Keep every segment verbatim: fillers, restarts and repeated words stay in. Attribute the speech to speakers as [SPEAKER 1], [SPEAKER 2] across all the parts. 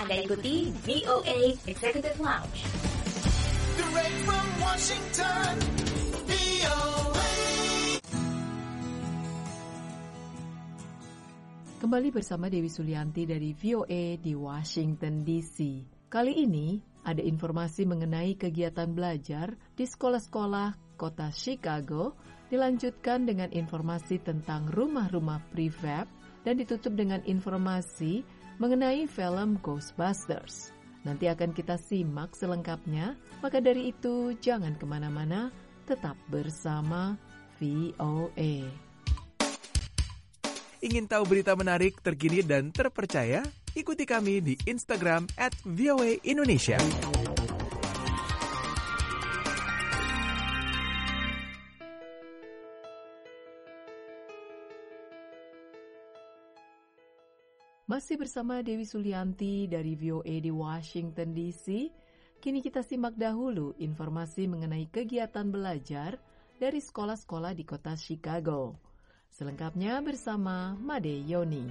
[SPEAKER 1] Anda ikuti V O A Executive Lounge.
[SPEAKER 2] Direct from Washington, V O A.
[SPEAKER 3] Kembali bersama Dewi Sulianti dari V O A di Washington D C. Kali ini ada informasi mengenai kegiatan belajar di sekolah-sekolah kota Chicago, dilanjutkan dengan informasi tentang rumah-rumah prefab dan ditutup dengan informasi mengenai film Ghostbusters. Nanti akan kita simak selengkapnya, maka dari itu jangan kemana-mana, tetap bersama V O A.
[SPEAKER 4] Ingin tahu berita menarik, terkini, dan terpercaya? Ikuti kami di Instagram at V O A Indonesia.
[SPEAKER 3] Masih bersama Dewi Sulianti dari V O A di Washington D C. Kini kita simak dahulu informasi mengenai kegiatan belajar dari sekolah-sekolah di kota Chicago. Selengkapnya bersama Made Yoni.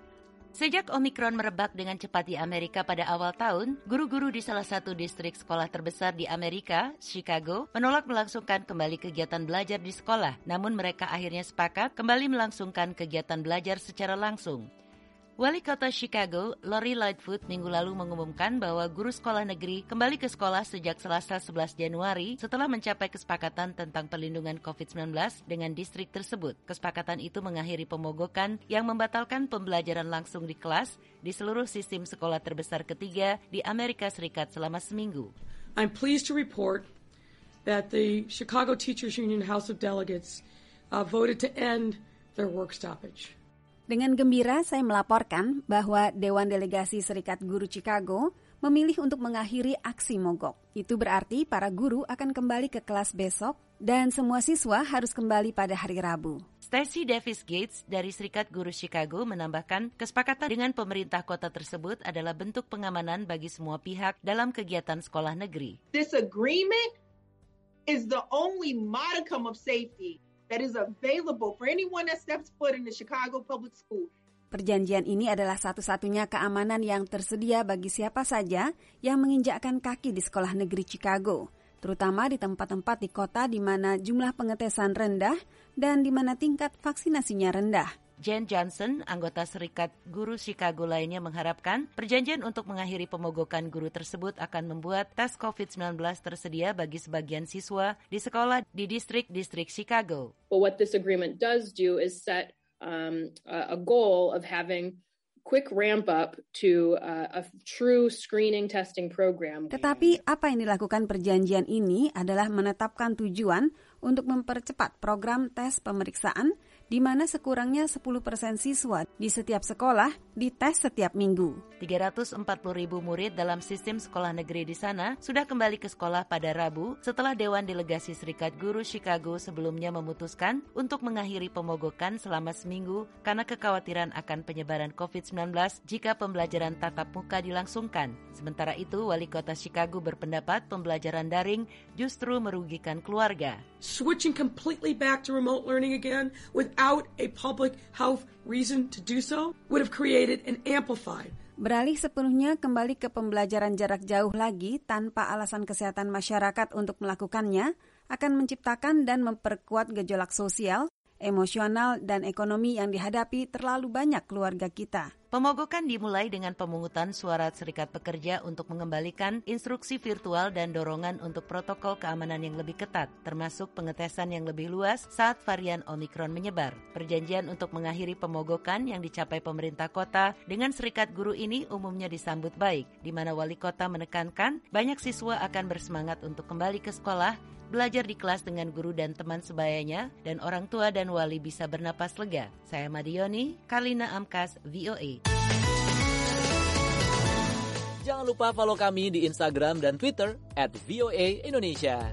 [SPEAKER 5] Sejak Omikron merebak dengan cepat di Amerika pada awal tahun, guru-guru di salah satu distrik sekolah terbesar di Amerika, Chicago, menolak melangsungkan kembali kegiatan belajar di sekolah. Namun mereka akhirnya sepakat kembali melangsungkan kegiatan belajar secara langsung. Wali Kota Chicago, Lori Lightfoot, minggu lalu mengumumkan bahwa guru sekolah negeri kembali ke sekolah sejak Selasa sebelas Januari setelah mencapai kesepakatan tentang perlindungan covid sembilan belas dengan distrik tersebut. Kesepakatan itu mengakhiri pemogokan yang membatalkan pembelajaran langsung di kelas di seluruh sistem sekolah terbesar ketiga di Amerika Serikat selama seminggu.
[SPEAKER 6] I'm pleased to report that the Chicago Teachers Union House of Delegates uh, voted to end their work stoppage.
[SPEAKER 7] Dengan gembira saya melaporkan bahwa Dewan Delegasi Serikat Guru Chicago memilih untuk mengakhiri aksi mogok. Itu berarti para guru akan kembali ke kelas besok dan semua siswa harus kembali pada hari Rabu.
[SPEAKER 5] Stacey Davis Gates dari Serikat Guru Chicago menambahkan kesepakatan dengan pemerintah kota tersebut adalah bentuk pengamanan bagi semua pihak dalam kegiatan sekolah negeri.
[SPEAKER 8] This agreement is the only modicum of safety that is available for anyone that steps foot in the Chicago Public School.
[SPEAKER 7] Perjanjian ini adalah satu-satunya keamanan yang tersedia bagi siapa saja yang menginjakkan kaki di sekolah negeri Chicago, terutama di tempat-tempat di kota di mana jumlah pengetesan rendah dan di mana tingkat vaksinasinya rendah.
[SPEAKER 5] Jen Johnson, anggota Serikat Guru Chicago lainnya mengharapkan perjanjian untuk mengakhiri pemogokan guru tersebut akan membuat tes covid sembilan belas tersedia bagi sebagian siswa di sekolah di distrik-distrik Chicago.
[SPEAKER 9] But what this agreement does do is set um, a goal of having quick ramp up to uh, a true screening testing program.
[SPEAKER 7] Tetapi apa yang dilakukan perjanjian ini adalah menetapkan tujuan untuk mempercepat program tes pemeriksaan di mana sekurangnya sepuluh persen siswa di setiap sekolah dites setiap minggu.
[SPEAKER 5] tiga ratus empat puluh ribu murid dalam sistem sekolah negeri di sana sudah kembali ke sekolah pada Rabu setelah Dewan Delegasi Serikat Guru Chicago sebelumnya memutuskan untuk mengakhiri pemogokan selama seminggu karena kekhawatiran akan penyebaran covid sembilan belas jika pembelajaran tatap muka dilangsungkan. Sementara itu, Wali Kota Chicago berpendapat pembelajaran daring justru merugikan keluarga.
[SPEAKER 6] Switching completely back to remote learning again without a public health reason to do so would have created and amplified.
[SPEAKER 7] Beralih sepenuhnya kembali ke pembelajaran jarak jauh lagi tanpa alasan kesehatan masyarakat untuk melakukannya akan menciptakan dan memperkuat gejolak sosial, emosional, dan ekonomi yang dihadapi terlalu banyak keluarga kita.
[SPEAKER 5] Pemogokan dimulai dengan pemungutan suara Serikat Pekerja untuk mengembalikan instruksi virtual dan dorongan untuk protokol keamanan yang lebih ketat, termasuk pengetesan yang lebih luas saat varian Omikron menyebar. Perjanjian untuk mengakhiri pemogokan yang dicapai pemerintah kota dengan Serikat Guru ini umumnya disambut baik, di mana wali kota menekankan banyak siswa akan bersemangat untuk kembali ke sekolah, belajar di kelas dengan guru dan teman sebayanya, dan orang tua dan wali bisa bernapas lega. Saya Madioni, Kalina Amkas, V O A.
[SPEAKER 10] Jangan lupa follow kami di Instagram dan Twitter at V O A Indonesia.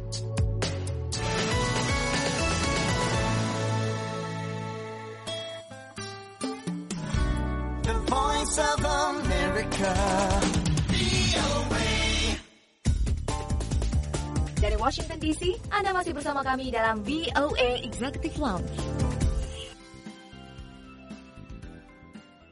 [SPEAKER 2] The Voice of America, V O A.
[SPEAKER 1] Dari Washington D C, Anda masih bersama kami dalam V O A Executive Lounge.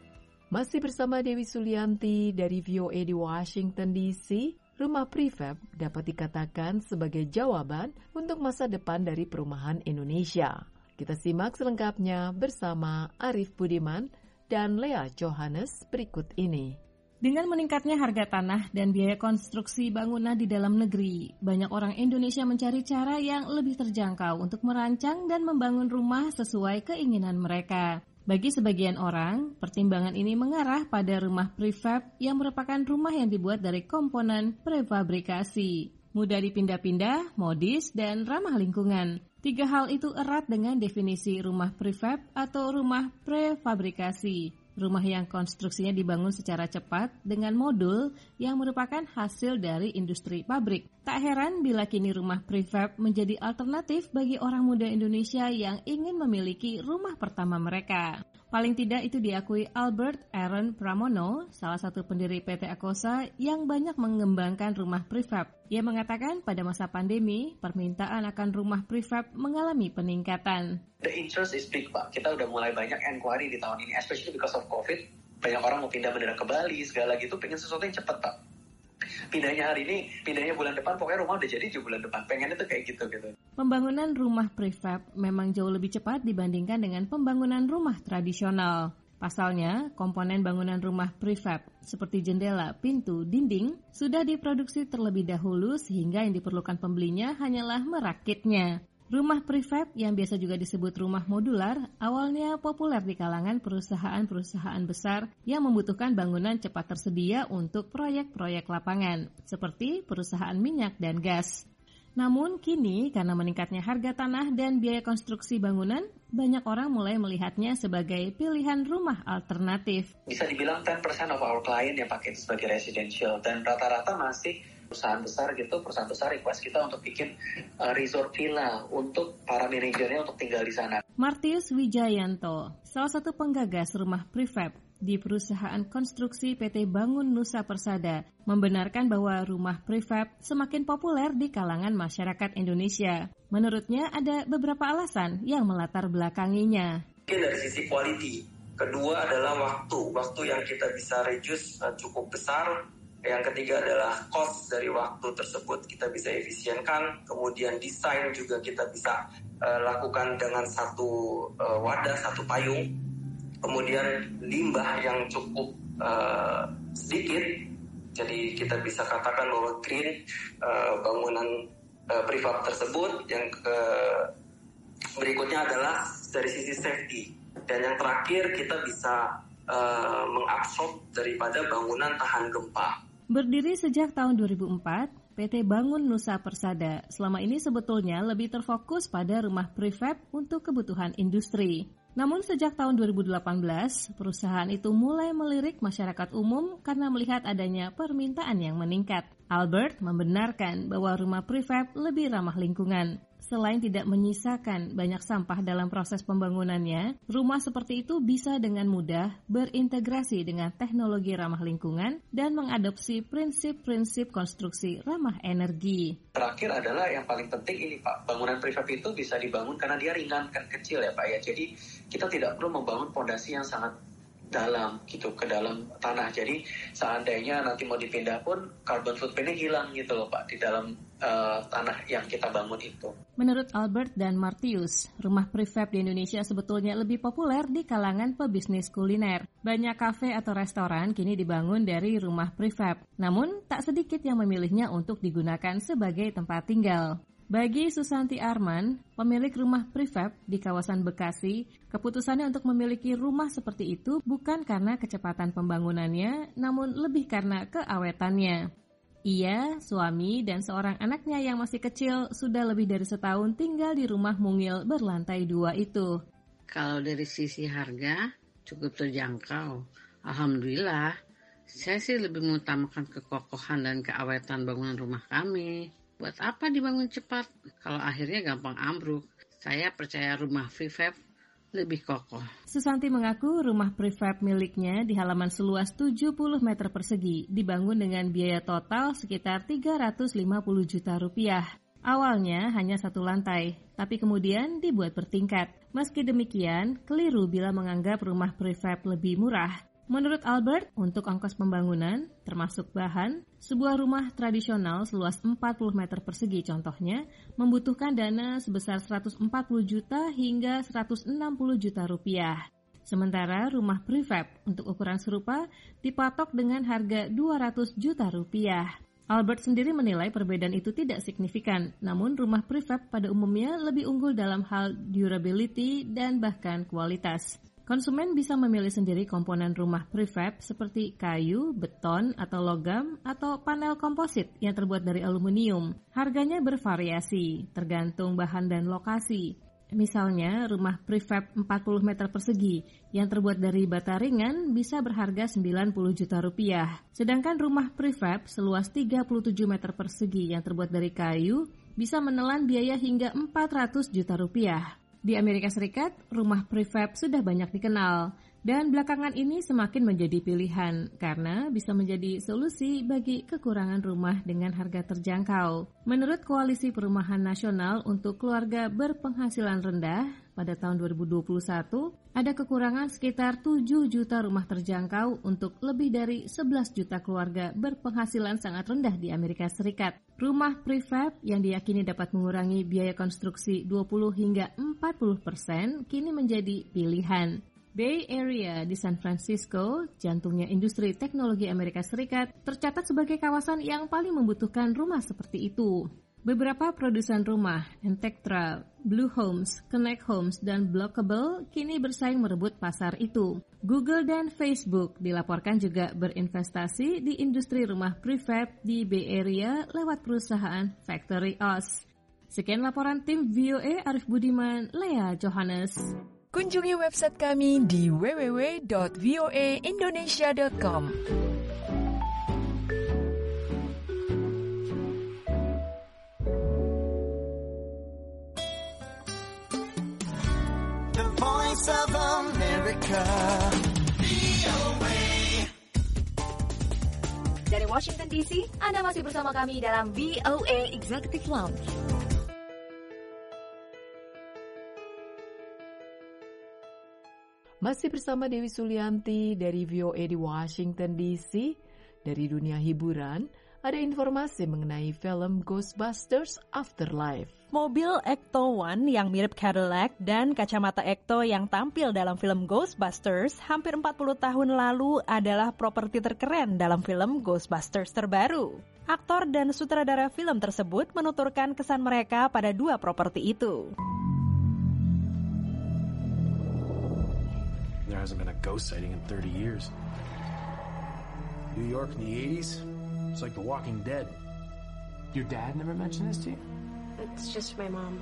[SPEAKER 3] Masih bersama Dewi Sulianti dari V O A di Washington D C, rumah prefab dapat dikatakan sebagai jawaban untuk masa depan dari perumahan Indonesia. Kita simak selengkapnya bersama Arif Budiman dan Lea Johannes berikut ini.
[SPEAKER 11] Dengan meningkatnya harga tanah dan biaya konstruksi bangunan di dalam negeri, banyak orang Indonesia mencari cara yang lebih terjangkau untuk merancang dan membangun rumah sesuai keinginan mereka. Bagi sebagian orang, pertimbangan ini mengarah pada rumah prefab yang merupakan rumah yang dibuat dari komponen prefabrikasi. Mudah dipindah-pindah, modis, dan ramah lingkungan. Tiga hal itu erat dengan definisi rumah prefab atau rumah prefabrikasi. Rumah yang konstruksinya dibangun secara cepat dengan modul yang merupakan hasil dari industri pabrik. Tak heran bila kini rumah prefab menjadi alternatif bagi orang muda Indonesia yang ingin memiliki rumah pertama mereka. Paling tidak itu diakui Albert Aaron Pramono, salah satu pendiri P T Akosa yang banyak mengembangkan rumah prefab. Ia mengatakan pada masa pandemi, permintaan akan rumah prefab mengalami peningkatan.
[SPEAKER 12] The interest is big, Pak. Kita udah mulai banyak inquiry di tahun ini, especially because of COVID. Banyak orang mau pindah mendadak ke Bali, segala gitu, pengen sesuatu yang cepat, Pak. Pindahnya hari ini, pindahnya bulan depan, pokoknya rumah udah jadi di bulan depan. Pengennya tuh kayak gitu gitu.
[SPEAKER 11] Pembangunan rumah prefab memang jauh lebih cepat dibandingkan dengan pembangunan rumah tradisional. Pasalnya, komponen bangunan rumah prefab seperti jendela, pintu, dinding sudah diproduksi terlebih dahulu sehingga yang diperlukan pembelinya hanyalah merakitnya. Rumah prefab yang biasa juga disebut rumah modular awalnya populer di kalangan perusahaan-perusahaan besar yang membutuhkan bangunan cepat tersedia untuk proyek-proyek lapangan, seperti perusahaan minyak dan gas. Namun kini karena meningkatnya harga tanah dan biaya konstruksi bangunan, banyak orang mulai melihatnya sebagai pilihan rumah alternatif.
[SPEAKER 12] Bisa dibilang sepuluh persen of our client yang pakai itu sebagai residential, dan rata-rata masih perusahaan besar gitu, perusahaan besar request kita untuk bikin uh, resort villa untuk para manajernya untuk tinggal di sana.
[SPEAKER 11] Martius Wijayanto, salah satu penggagas rumah prefab di perusahaan konstruksi P T Bangun Nusa Persada, membenarkan bahwa rumah prefab semakin populer di kalangan masyarakat Indonesia. Menurutnya ada beberapa alasan yang melatar belakanginya.
[SPEAKER 13] Mungkin dari sisi quality. Kedua adalah waktu. Waktu yang kita bisa reduce uh, cukup besar. Yang ketiga adalah cost dari waktu tersebut kita bisa efisienkan. Kemudian desain juga kita bisa uh, lakukan dengan satu uh, wadah, satu payung. Kemudian limbah yang cukup uh, sedikit. Jadi kita bisa katakan bahwa green uh, bangunan uh, prefab tersebut. Yang ke berikutnya adalah dari sisi safety. Dan yang terakhir kita bisa uh, mengabsorb daripada bangunan tahan gempa.
[SPEAKER 11] Berdiri sejak tahun dua ribu empat, P T Bangun Nusa Persada selama ini sebetulnya lebih terfokus pada rumah prefab untuk kebutuhan industri. Namun sejak tahun dua ribu delapan belas, perusahaan itu mulai melirik masyarakat umum karena melihat adanya permintaan yang meningkat. Albert membenarkan bahwa rumah prefab lebih ramah lingkungan. Selain tidak menyisakan banyak sampah dalam proses pembangunannya, rumah seperti itu bisa dengan mudah berintegrasi dengan teknologi ramah lingkungan dan mengadopsi prinsip-prinsip konstruksi ramah energi.
[SPEAKER 12] Terakhir adalah yang paling penting ini Pak, bangunan prefab itu bisa dibangun karena dia ringan, kan kecil ya Pak ya. Jadi kita tidak perlu membangun fondasi yang sangat dalam gitu ke dalam tanah. Jadi seandainya nanti mau dipindah pun carbon footprint-nya hilang gitu loh Pak di dalam uh, tanah yang kita bangun itu.
[SPEAKER 11] Menurut Albert dan Martius, rumah prefab di Indonesia sebetulnya lebih populer di kalangan pebisnis kuliner. Banyak kafe atau restoran kini dibangun dari rumah prefab. Namun tak sedikit yang memilihnya untuk digunakan sebagai tempat tinggal. Bagi Susanti Arman, pemilik rumah prefab di kawasan Bekasi, keputusannya untuk memiliki rumah seperti itu bukan karena kecepatan pembangunannya, namun lebih karena keawetannya. Ia, suami, dan seorang anaknya yang masih kecil sudah lebih dari setahun tinggal di rumah mungil berlantai dua itu.
[SPEAKER 14] Kalau dari sisi harga, cukup terjangkau. Alhamdulillah, saya sih lebih mengutamakan kekokohan dan keawetan bangunan rumah kami. Buat apa dibangun cepat kalau akhirnya gampang ambruk? Saya percaya rumah prefab lebih kokoh.
[SPEAKER 11] Susanti mengaku rumah prefab miliknya di halaman seluas tujuh puluh meter persegi dibangun dengan biaya total sekitar tiga ratus lima puluh juta rupiah. Awalnya hanya satu lantai, tapi kemudian dibuat bertingkat. Meski demikian, keliru bila menganggap rumah prefab lebih murah. Menurut Albert, untuk ongkos pembangunan, termasuk bahan, sebuah rumah tradisional seluas empat puluh meter persegi contohnya, membutuhkan dana sebesar seratus empat puluh juta hingga seratus enam puluh juta rupiah. Sementara rumah prefab untuk ukuran serupa dipatok dengan harga dua ratus juta rupiah. Albert sendiri menilai perbedaan itu tidak signifikan, namun rumah prefab pada umumnya lebih unggul dalam hal durability dan bahkan kualitas. Konsumen bisa memilih sendiri komponen rumah prefab seperti kayu, beton, atau logam, atau panel komposit yang terbuat dari aluminium. Harganya bervariasi, tergantung bahan dan lokasi. Misalnya, rumah prefab empat puluh meter persegi yang terbuat dari bata ringan bisa berharga sembilan puluh juta rupiah. Sedangkan rumah prefab seluas tiga puluh tujuh meter persegi yang terbuat dari kayu bisa menelan biaya hingga empat ratus juta rupiah. Di Amerika Serikat, rumah prefab sudah banyak dikenal, dan belakangan ini semakin menjadi pilihan karena bisa menjadi solusi bagi kekurangan rumah dengan harga terjangkau. Menurut Koalisi Perumahan Nasional untuk Keluarga Berpenghasilan Rendah, pada tahun dua ribu dua puluh satu, ada kekurangan sekitar tujuh juta rumah terjangkau untuk lebih dari sebelas juta keluarga berpenghasilan sangat rendah di Amerika Serikat. Rumah prefab yang diyakini dapat mengurangi biaya konstruksi dua puluh hingga empat puluh persen kini menjadi pilihan. Bay Area di San Francisco, jantungnya industri teknologi Amerika Serikat, tercatat sebagai kawasan yang paling membutuhkan rumah seperti itu. Beberapa produsen rumah, Entektra, Blue Homes, Connect Homes, dan Blockable kini bersaing merebut pasar itu. Google dan Facebook dilaporkan juga berinvestasi di industri rumah prefab di Bay Area lewat perusahaan Factory Oz. Sekian laporan tim V O A Arif Budiman, Lea Johannes.
[SPEAKER 3] Kunjungi website kami di w w w dot v o a indonesia dot com.
[SPEAKER 2] The Voice of America, V O A.
[SPEAKER 1] Dari Washington D C, Anda masih bersama kami dalam V O A Executive Lounge.
[SPEAKER 3] Masih bersama Dewi Sulianti dari V O A di Washington D C. Dari dunia hiburan, ada informasi mengenai film Ghostbusters Afterlife.
[SPEAKER 15] Mobil Ecto One yang mirip Cadillac dan kacamata Ecto yang tampil dalam film Ghostbusters hampir empat puluh tahun lalu adalah properti terkeren dalam film Ghostbusters terbaru. Aktor dan sutradara film tersebut menuturkan kesan mereka pada dua properti itu.
[SPEAKER 16] There hasn't been a ghost sighting in thirty years. New York in the eighties, it's like The Walking Dead. Your dad never mentioned this to you?
[SPEAKER 17] It's just my mom.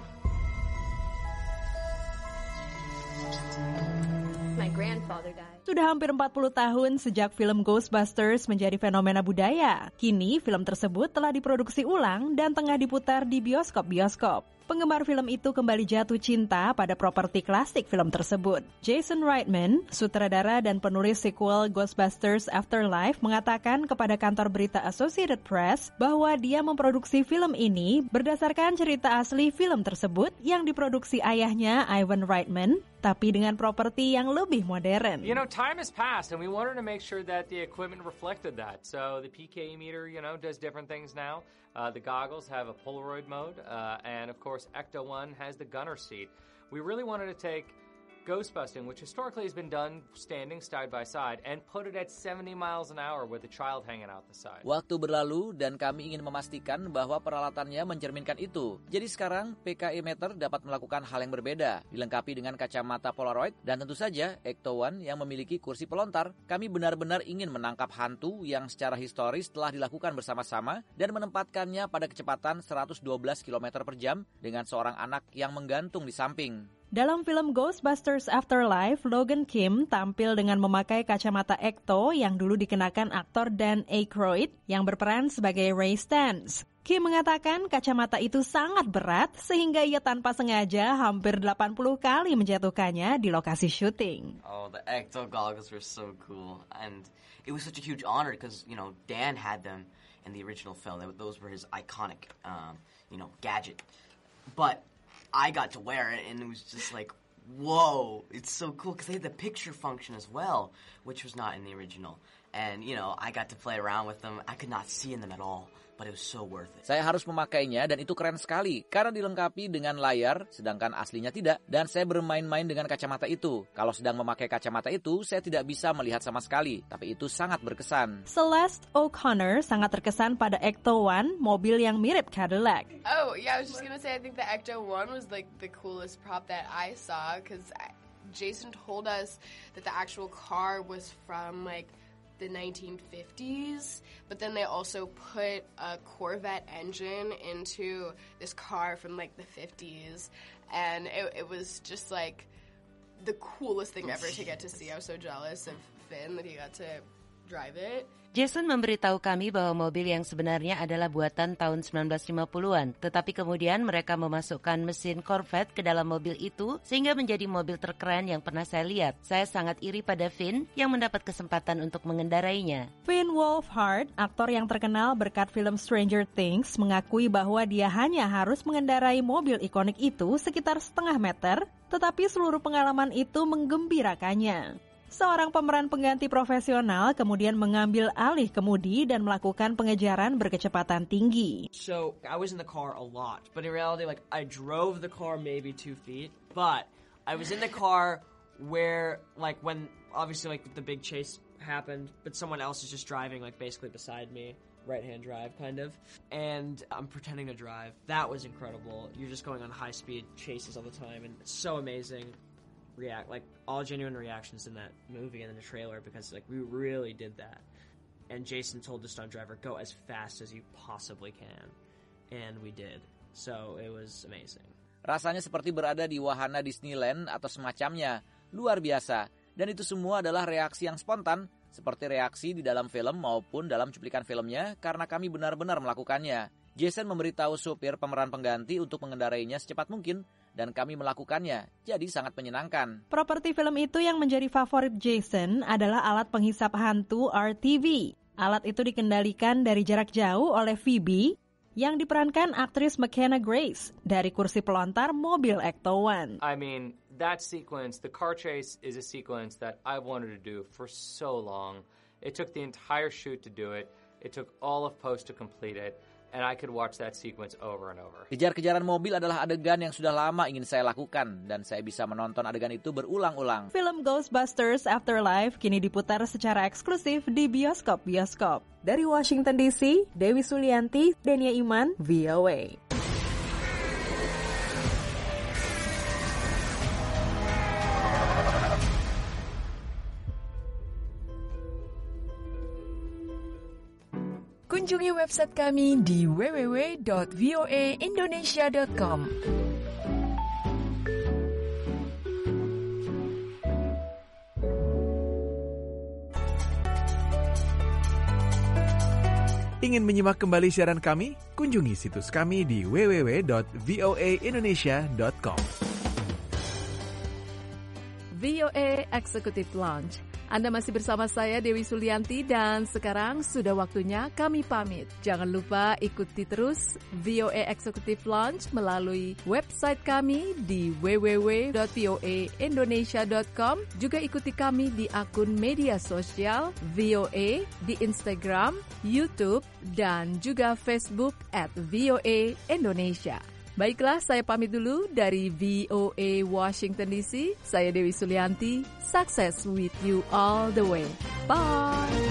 [SPEAKER 17] My grandfather died.
[SPEAKER 15] Sudah hampir empat puluh tahun sejak film Ghostbusters menjadi fenomena budaya. Kini film tersebut telah diproduksi ulang dan tengah diputar di bioskop-bioskop. Penggemar film itu kembali jatuh cinta pada properti klasik film tersebut. Jason Reitman, sutradara dan penulis sequel Ghostbusters Afterlife, mengatakan kepada kantor berita Associated Press bahwa dia memproduksi film ini berdasarkan cerita asli film tersebut yang diproduksi ayahnya, Ivan Reitman, tapi dengan properti yang lebih modern.
[SPEAKER 18] You know, time has passed and we wanted to make sure that the equipment reflected that. So the P K E meter, you know, does different things now. Uh, the goggles have a Polaroid mode, uh, and of course, Ecto One has the gunner seat. We really wanted to take ghostbusting, which historically has been done standing side by side, and put it at seventy miles an hour with a child hanging out the side.
[SPEAKER 10] Waktu berlalu dan kami ingin memastikan bahwa peralatannya mencerminkan itu. Jadi sekarang P K E meter dapat melakukan hal yang berbeda, dilengkapi dengan kacamata Polaroid dan tentu saja Ecto One yang memiliki kursi pelontar. Kami benar-benar ingin menangkap hantu yang secara historis telah dilakukan bersama-sama dan menempatkannya pada kecepatan seratus dua belas kilometer per jam dengan seorang anak yang menggantung di samping.
[SPEAKER 15] Dalam film Ghostbusters Afterlife, Logan Kim tampil dengan memakai kacamata Ecto yang dulu dikenakan aktor Dan Aykroyd yang berperan sebagai Ray Stantz. Kim mengatakan kacamata itu sangat berat sehingga ia tanpa sengaja hampir delapan puluh kali menjatuhkannya di lokasi syuting.
[SPEAKER 19] Oh, the Ecto goggles were so cool, and it was such a huge honor because, you know, Dan had them in the original film. Those were his iconic, um, you know, gadget. But I got to wear it, and it was just like, whoa, it's so cool because they had the picture function as well, which was not in the original. And, you know, I got to play around with them. I could not see in them at all. But it was so worth it.
[SPEAKER 10] Saya harus memakainya dan itu keren sekali karena dilengkapi dengan layar sedangkan aslinya tidak dan saya bermain-main dengan kacamata itu. Kalau sedang memakai kacamata itu saya tidak bisa melihat sama sekali, tapi itu sangat berkesan.
[SPEAKER 15] Celeste O'Connor sangat terkesan pada Ecto One, mobil yang mirip Cadillac.
[SPEAKER 20] Oh, yeah, I was just gonna say I think the Ecto One was like the coolest prop that I saw because Jason told us that the actual car was from like the nineteen fifties, but then they also put a Corvette engine into this car from like the fifties, and it, it was just like the coolest thing ever to get to see. I was so jealous of Finn that he got to drive it.
[SPEAKER 5] Jason memberitahu kami bahwa mobil yang sebenarnya adalah buatan tahun sembilan belas lima puluhan, tetapi kemudian mereka memasukkan mesin Corvette ke dalam mobil itu sehingga menjadi mobil terkeren yang pernah saya lihat. Saya sangat iri pada Finn yang mendapat kesempatan untuk mengendarainya.
[SPEAKER 15] Finn Wolfhard, aktor yang terkenal berkat film Stranger Things, mengakui bahwa dia hanya harus mengendarai mobil ikonik itu sekitar setengah meter, tetapi seluruh pengalaman itu menggembirakannya. Seorang pemeran pengganti profesional kemudian mengambil alih kemudi dan melakukan pengejaran berkecepatan tinggi.
[SPEAKER 21] So, I was in the car a lot, but in reality, like, I drove the car maybe two feet, but I was in the car where, like, when, obviously, like, the big chase happened, but someone else is just driving, like, basically beside me, right-hand drive, kind of, and I'm pretending to drive. That was incredible. You're just going on high-speed chases all the time, and it's so amazing. React like all genuine reactions in that movie and in the trailer because like we really did that. And Jason told the stunt driver, go as fast as you possibly can. And we did. So it was amazing.
[SPEAKER 10] Rasanya seperti berada di wahana Disneyland atau semacamnya. Luar biasa. Dan itu semua adalah reaksi yang spontan. Seperti reaksi di dalam film maupun dalam cuplikan filmnya karena kami benar-benar melakukannya. Jason memberitahu supir pemeran pengganti untuk mengendarainya secepat mungkin dan kami melakukannya, jadi sangat menyenangkan.
[SPEAKER 15] Properti film itu yang menjadi favorit Jason adalah alat penghisap hantu R T V. Alat itu dikendalikan dari jarak jauh oleh Phoebe yang diperankan aktris McKenna Grace dari kursi pelontar mobil Ecto One.
[SPEAKER 18] I mean, that sequence, the car chase is a sequence that I've wanted to do for so long. It took the entire shoot to do it. It took all of post to complete it. And I could watch that sequence over and over.
[SPEAKER 10] Kejar-kejaran mobil adalah adegan yang sudah lama ingin saya lakukan dan saya bisa menonton adegan itu berulang-ulang.
[SPEAKER 15] Film Ghostbusters Afterlife kini diputar secara eksklusif di bioskop-bioskop. Dari Washington D C, Dewi Sulianti, Denia Iman, V O A.
[SPEAKER 3] Kunjungi website kami di w w w dot v o a indonesia dot com.
[SPEAKER 4] Ingin menyimak kembali siaran kami? Kunjungi situs kami di w w w dot v o a indonesia dot com.
[SPEAKER 3] V O A Executive Lounge. Anda masih bersama saya Dewi Sulianti dan sekarang sudah waktunya kami pamit. Jangan lupa ikuti terus V O A Executive Lounge melalui website kami di w w w dot v o a indonesia dot com. Juga ikuti kami di akun media sosial V O A di Instagram, YouTube, dan juga Facebook at V O A Indonesia. Baiklah, saya pamit dulu dari V O A Washington D C. Saya Dewi Sulianti. Success with you all the way. Bye!